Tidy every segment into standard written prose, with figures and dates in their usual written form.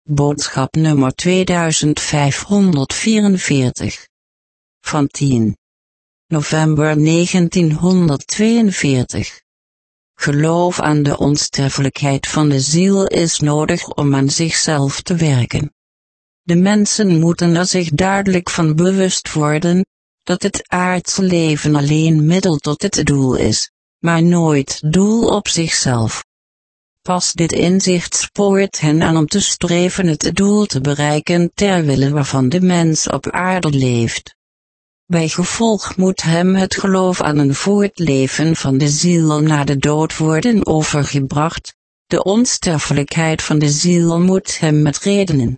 Boodschap nummer 2544. Van 10 november 1942. Geloof aan de onsterfelijkheid van de ziel is nodig om aan zichzelf te werken. De mensen moeten er zich duidelijk van bewust worden, dat het aardse leven alleen middel tot het doel is, maar nooit doel op zichzelf. Pas dit inzicht spoort hen aan om te streven het doel te bereiken ter wille waarvan de mens op aarde leeft. Bij gevolg moet hem het geloof aan een voortleven van de ziel na de dood worden overgebracht, de onsterfelijkheid van de ziel moet hem met redenen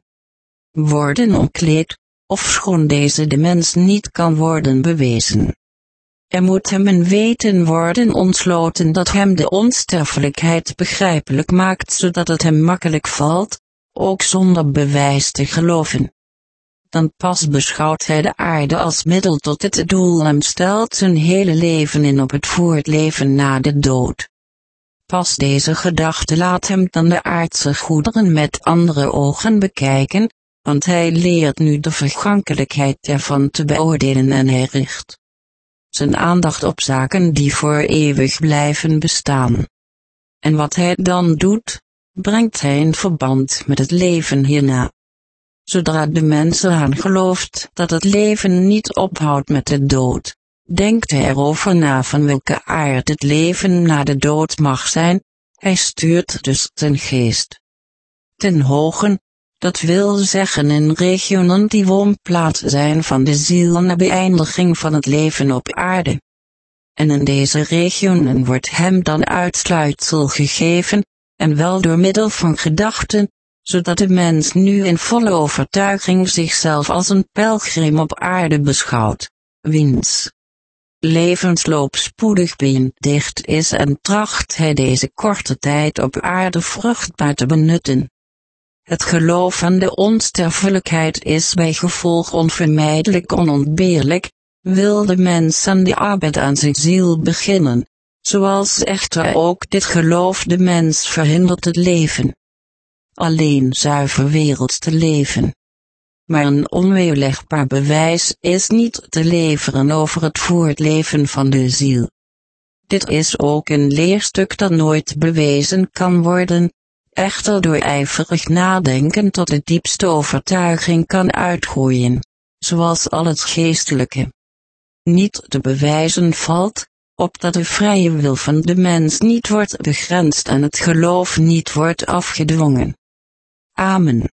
worden omkleed, ofschoon deze de mens niet kan worden bewezen. Er moet hem een weten worden ontsloten dat hem de onsterfelijkheid begrijpelijk maakt zodat het hem makkelijk valt, ook zonder bewijs te geloven. Dan pas beschouwt hij de aarde als middel tot het doel en stelt zijn hele leven in op het voortleven na de dood. Pas deze gedachte laat hem dan de aardse goederen met andere ogen bekijken, want hij leert nu de vergankelijkheid ervan te beoordelen en hij richt zijn aandacht op zaken die voor eeuwig blijven bestaan. En wat hij dan doet, brengt hij in verband met het leven hierna. Zodra de mens eraan gelooft dat het leven niet ophoudt met de dood, denkt hij erover na van welke aard het leven na de dood mag zijn, hij stuurt dus zijn geest ten hoge, dat wil zeggen in regionen die woonplaats zijn van de ziel na beëindiging van het leven op aarde. En in deze regionen wordt hem dan uitsluitsel gegeven, en wel door middel van gedachten, zodat de mens nu in volle overtuiging zichzelf als een pelgrim op aarde beschouwt, wiens levensloop spoedig beëindigd is en tracht hij deze korte tijd op aarde vruchtbaar te benutten. Het geloof aan de onsterfelijkheid is bij gevolg onvermijdelijk onontbeerlijk, wil de mens aan de arbeid aan zijn ziel beginnen, zoals echter ook dit geloof de mens verhindert het leven. Alleen zuiver werelds te leven. Maar een onweerlegbaar bewijs is niet te leveren over het voortleven van de ziel. Dit is ook een leerstuk dat nooit bewezen kan worden, echter door ijverig nadenken tot de diepste overtuiging kan uitgroeien, zoals al het geestelijke niet te bewijzen valt, opdat de vrije wil van de mens niet wordt begrensd en het geloof niet wordt afgedwongen. Amen.